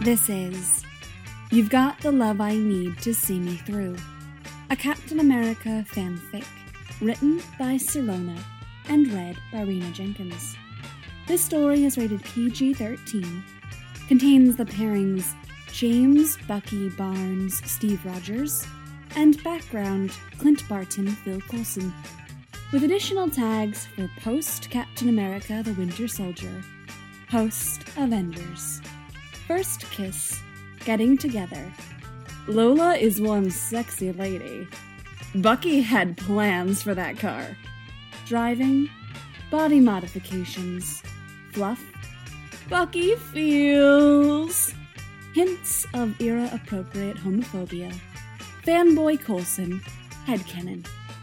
This is You've Got the Love I Need to See Me Through, a Captain America fanfic, written by Sirona and read by Rena Jenkins. This story is rated PG-13, contains the pairings James, Bucky, Barnes, Steve Rogers, and background Clint Barton, Phil Coulson, with additional tags for post-Captain America the Winter Soldier, post-Avengers, first kiss, getting together. Lola is one sexy lady. Bucky had plans for that car. Driving, body modifications, fluff, Bucky feels. Hints of era-appropriate homophobia. Fanboy Coulson, headcanon.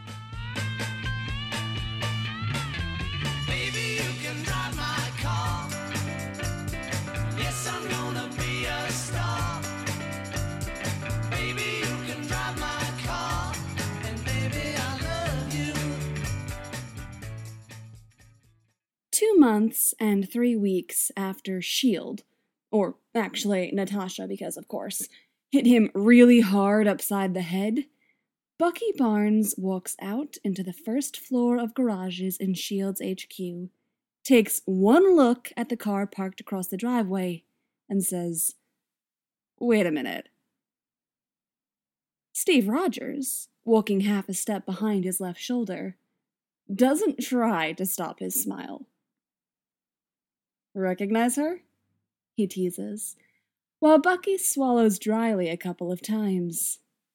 Baby, you can drive my car. Yes, I'm gonna be a star. Baby, you can drive my car. And baby, I love you. 2 months and 3 weeks after S.H.I.E.L.D., or actually Natasha because of course, hit him really hard upside the head, Bucky Barnes walks out into the first floor of garages in S.H.I.E.L.D.'s HQ, takes one look at the car parked across the driveway, and says, "Wait a minute." Steve Rogers, walking half a step behind his left shoulder, doesn't try to stop his smile. "Recognize her?" he teases, while Bucky swallows dryly a couple of times.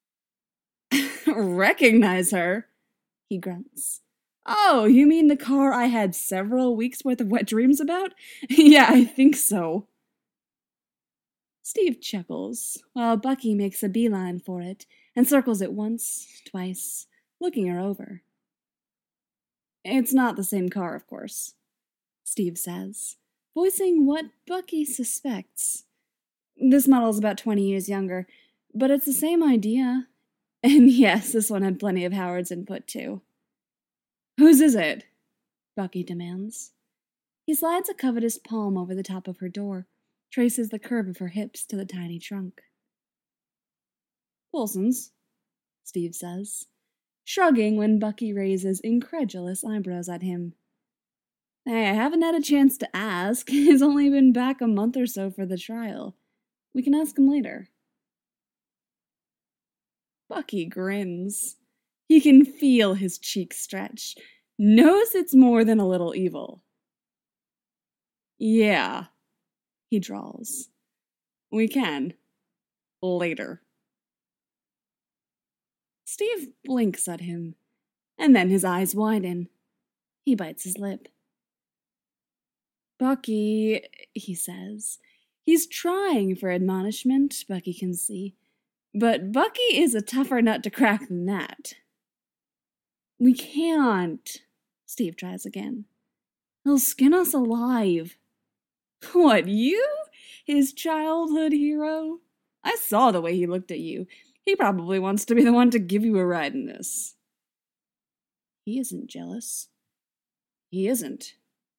"Recognize her?" he grunts. "Oh, you mean the car I had several weeks' worth of wet dreams about? Yeah, I think so." Steve chuckles, while Bucky makes a beeline for it and circles it once, twice, looking her over. "It's not the same car, of course," Steve says, voicing what Bucky suspects. "This model's about 20 years younger, but it's the same idea. And yes, this one had plenty of Howard's input, too." "Whose is it?" Bucky demands. He slides a covetous palm over the top of her door, traces the curve of her hips to the tiny trunk. "Coulson's," Steve says, shrugging when Bucky raises incredulous eyebrows at him. "Hey, I haven't had a chance to ask. He's only been back a month or so for the trial. We can ask him later." Bucky grins. He can feel his cheeks stretch, knows it's more than a little evil. "Yeah," he drawls. "We can. Later." Steve blinks at him, and then his eyes widen. He bites his lip. "Bucky," he says. He's trying for admonishment, Bucky can see. But Bucky is a tougher nut to crack than that. "We can't," Steve tries again. "He'll skin us alive." "What, you? His childhood hero? I saw the way he looked at you. He probably wants to be the one to give you a ride in this." He isn't jealous. He isn't.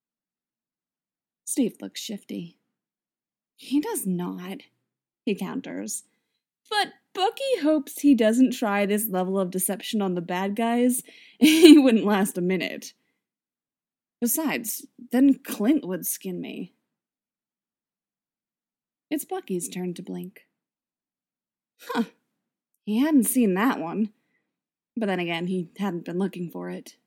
Steve looks shifty. "He does not," he counters. But Bucky hopes he doesn't try this level of deception on the bad guys. He wouldn't last a minute. Besides, then Clint would skin me. It's Bucky's turn to blink. Huh. He hadn't seen that one. But then again, he hadn't been looking for it.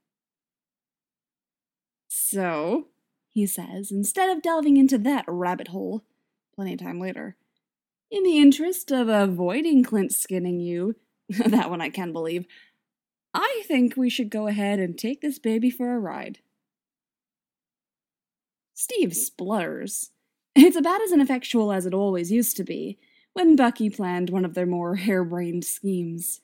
"So," he says, instead of delving into that rabbit hole, plenty of time later, "in the interest of avoiding Clint skinning you," that one I can believe, "I think we should go ahead and take this baby for a ride." Steve splutters. It's about as ineffectual as it always used to be, when Bucky planned one of their more harebrained schemes.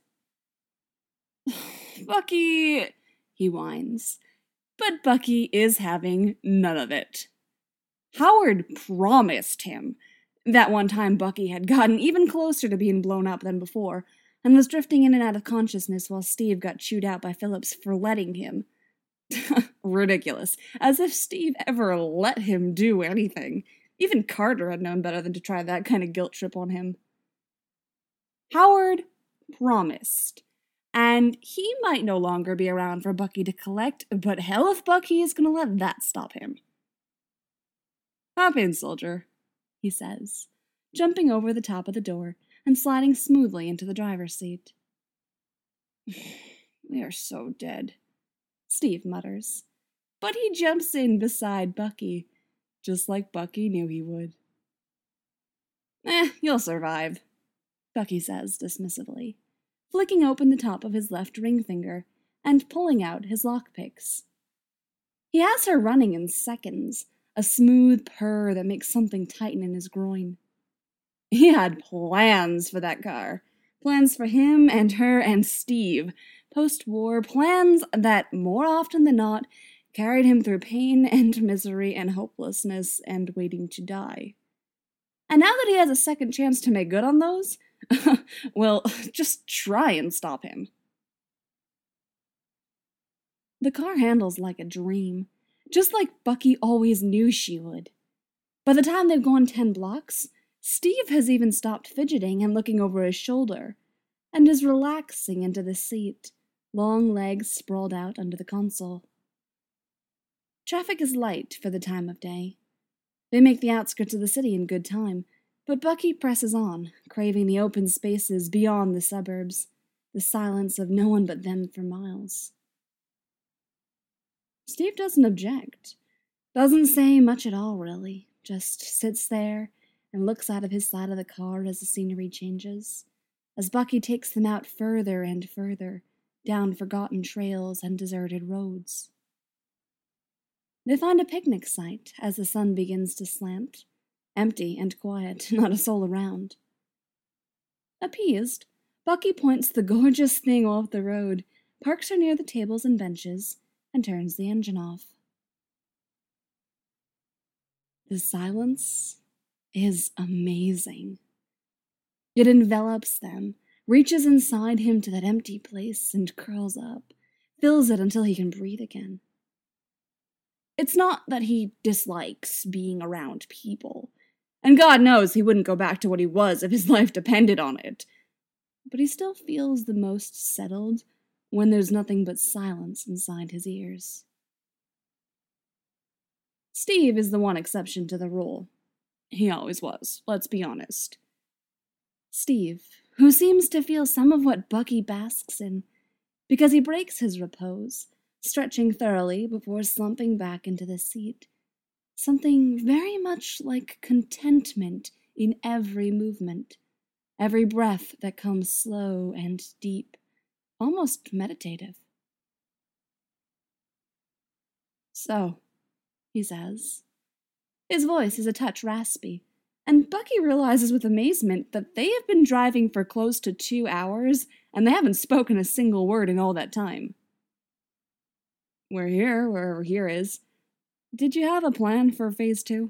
"Bucky," he whines. But Bucky is having none of it. Howard promised him. That one time Bucky had gotten even closer to being blown up than before, and was drifting in and out of consciousness while Steve got chewed out by Phillips for letting him. Ridiculous. As if Steve ever let him do anything. Even Carter had known better than to try that kind of guilt trip on him. Howard promised, and he might no longer be around for Bucky to collect, but hell if Bucky is going to let that stop him. "Hop in, soldier," he says, jumping over the top of the door and sliding smoothly into the driver's seat. "We are so dead," Steve mutters, but he jumps in beside Bucky, just like Bucky knew he would. You'll survive," Bucky says dismissively, flicking open the top of his left ring finger and pulling out his lockpicks. He has her running in seconds, a smooth purr that makes something tighten in his groin. He had plans for that car. Plans for him and her and Steve. Post-war plans that, more often than not, carried him through pain and misery and hopelessness and waiting to die. And now that he has a second chance to make good on those, well, just try and stop him. The car handles like a dream, just like Bucky always knew she would. By the time they've gone 10 blocks, Steve has even stopped fidgeting and looking over his shoulder, and is relaxing into the seat, long legs sprawled out under the console. Traffic is light for the time of day. They make the outskirts of the city in good time, but Bucky presses on, craving the open spaces beyond the suburbs, the silence of no one but them for miles. Steve doesn't object, doesn't say much at all, really, just sits there and looks out of his side of the car as the scenery changes, as Bucky takes them out further and further, down forgotten trails and deserted roads. They find a picnic site as the sun begins to slant, empty and quiet, not a soul around. Appeased, Bucky points the gorgeous thing off the road, parks her near the tables and benches, and turns the engine off. The silence is amazing. It envelops them, reaches inside him to that empty place and curls up, fills it until he can breathe again. It's not that he dislikes being around people, and God knows he wouldn't go back to what he was if his life depended on it, but he still feels the most settled when there's nothing but silence inside his ears. Steve is the one exception to the rule. He always was, let's be honest. Steve, who seems to feel some of what Bucky basks in, because he breaks his repose, stretching thoroughly before slumping back into the seat. Something very much like contentment in every movement, every breath that comes slow and deep, almost meditative. "So," he says. His voice is a touch raspy, and Bucky realizes with amazement that they have been driving for close to 2 hours, and they haven't spoken a single word in all that time. "We're here, wherever here is. Did you have a plan for phase 2?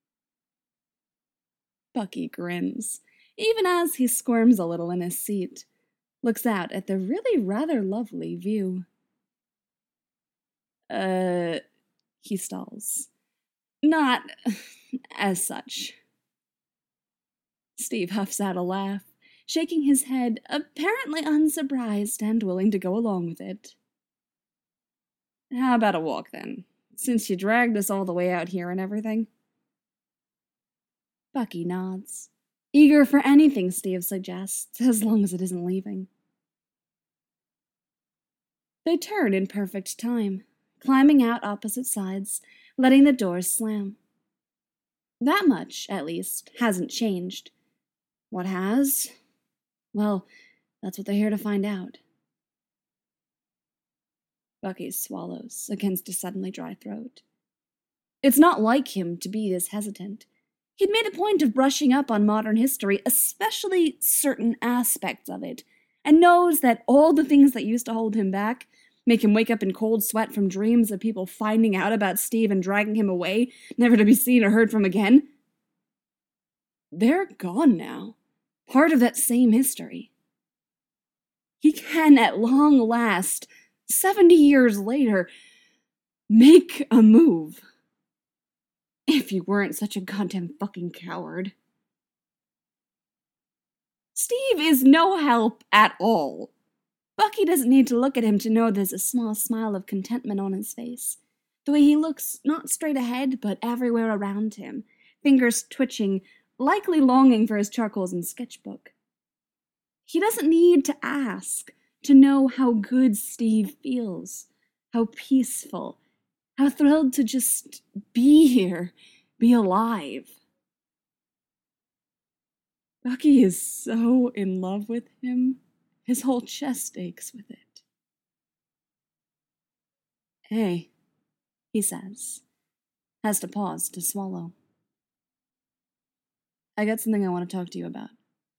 Bucky grins, even as he squirms a little in his seat, looks out at the really rather lovely view. He stalls. "Not as such." Steve huffs out a laugh, shaking his head, apparently unsurprised and willing to go along with it. "How about a walk, then, since you dragged us all the way out here and everything?" Bucky nods, eager for anything Steve suggests, as long as it isn't leaving. They turn in perfect time, climbing out opposite sides, letting the doors slam. That much, at least, hasn't changed. What has? Well, that's what they're here to find out. Bucky swallows against a suddenly dry throat. It's not like him to be this hesitant. He'd made a point of brushing up on modern history, especially certain aspects of it, and knows that all the things that used to hold him back, make him wake up in cold sweat from dreams of people finding out about Steve and dragging him away, never to be seen or heard from again, they're gone now, part of that same history. He can, at long last, 70 years later, make a move. If you weren't such a goddamn fucking coward. Steve is no help at all. Bucky doesn't need to look at him to know there's a small smile of contentment on his face. The way he looks not straight ahead, but everywhere around him, fingers twitching, likely longing for his charcoals and sketchbook. He doesn't need to ask to know how good Steve feels, how peaceful, how thrilled to just be here, be alive. Bucky is so in love with him, his whole chest aches with it. Hey, he says, has to pause to swallow. I got something I want to talk to you about.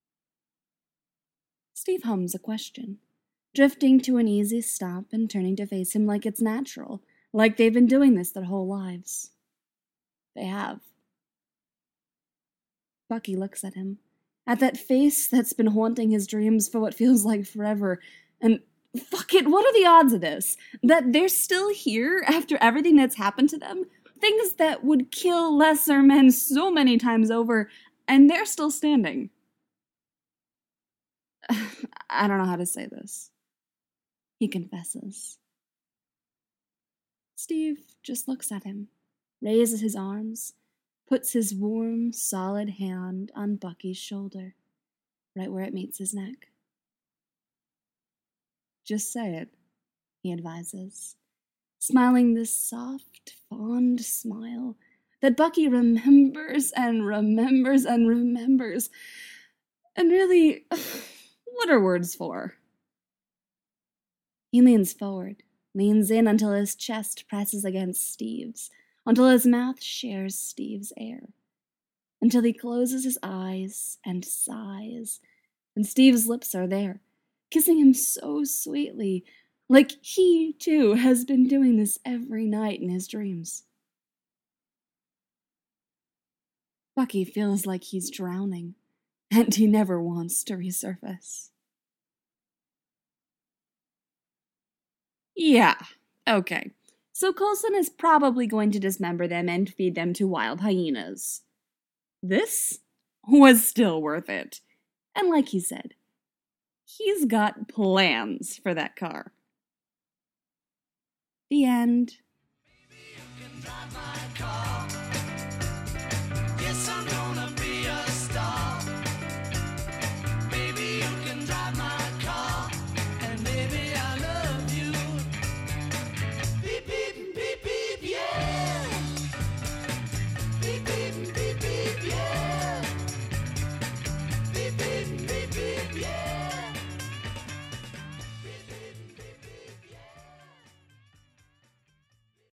Steve hums a question, drifting to an easy stop and turning to face him like it's natural, like they've been doing this their whole lives. They have. Bucky looks at him, at that face that's been haunting his dreams for what feels like forever, and fuck it, what are the odds of this? That they're still here after everything that's happened to them? Things that would kill lesser men so many times over, and they're still standing. I don't know how to say this. He confesses. Steve just looks at him, raises his arms, puts his warm, solid hand on Bucky's shoulder, right where it meets his neck. Just say it, he advises, smiling this soft, fond smile that Bucky remembers and remembers and remembers. And really, what are words for? He leans forward, leans in until his chest presses against Steve's, until his mouth shares Steve's air, until he closes his eyes and sighs, and Steve's lips are there, kissing him so sweetly, like he, too, has been doing this every night in his dreams. Bucky feels like he's drowning, and he never wants to resurface. Yeah, okay. So Coulson is probably going to dismember them and feed them to wild hyenas. This was still worth it. And like he said, he's got plans for that car. The end. Baby, you can drive my